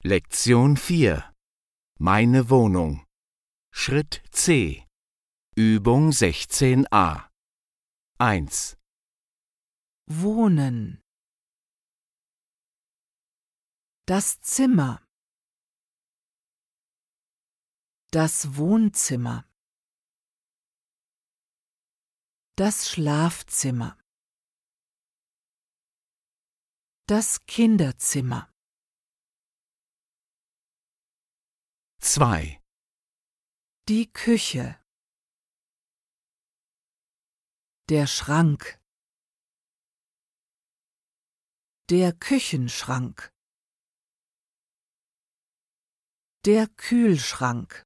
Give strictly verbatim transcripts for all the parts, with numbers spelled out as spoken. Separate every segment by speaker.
Speaker 1: Lektion vier. Meine Wohnung. Schritt C. Übung sechzehn a. eins.
Speaker 2: Wohnen. Das Zimmer. Das Wohnzimmer. Das Schlafzimmer. Das Kinderzimmer.
Speaker 1: zwei.
Speaker 2: Die Küche. Der Schrank. Der Küchenschrank. Der Kühlschrank.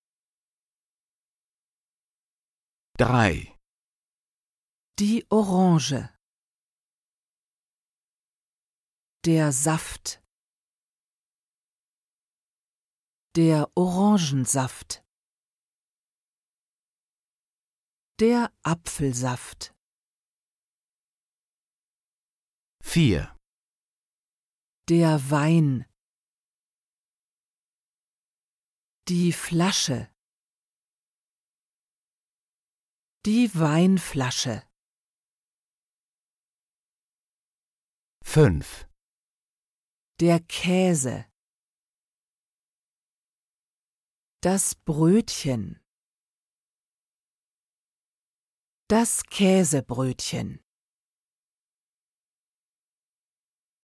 Speaker 1: drei.
Speaker 2: Die Orange. Der Saft. Der Orangensaft. Der Apfelsaft.
Speaker 1: vier.
Speaker 2: Der Wein. Die Flasche. Die Weinflasche.
Speaker 1: fünf.
Speaker 2: Der Käse. Das Brötchen. Das Käsebrötchen.